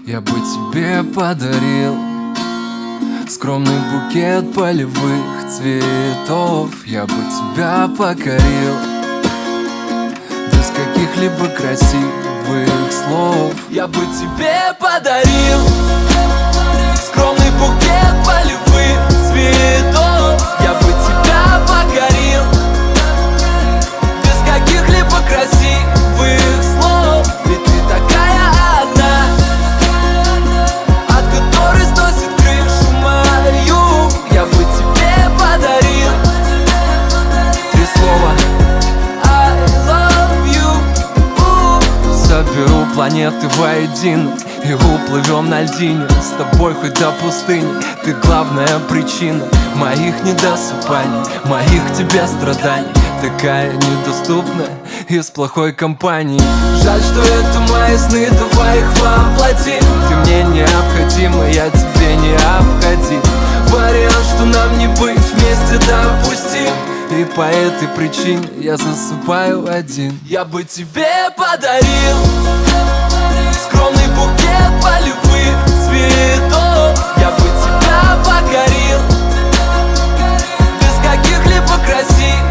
Я бы тебе подарил скромный букет полевых цветов. Я бы тебя покорил без каких-либо красивых слов. Я бы тебе подарил скромный букет полевых цветов. Я бы тебя покорил без каких-либо красивых слов. Ведь ты такая одна, от которой сносит крышу мою. Я бы тебе подарил 3 слова I love you. Соберу планеты воедино и уплывем на льдине. С тобой хоть до пустыни. Ты главная причина моих недосыпаний, моих к тебе страданий. Такая недоступная из плохой компании. Жаль, что это мои сны, давай их воплотим. Ты мне необходима, я тебе необходим. Вариант, что нам не быть вместе, допустим. И по этой причине я засыпаю один. Я бы тебе подарил скромный букет полевых цветов. Я бы тебя покорил без каких-либо красивых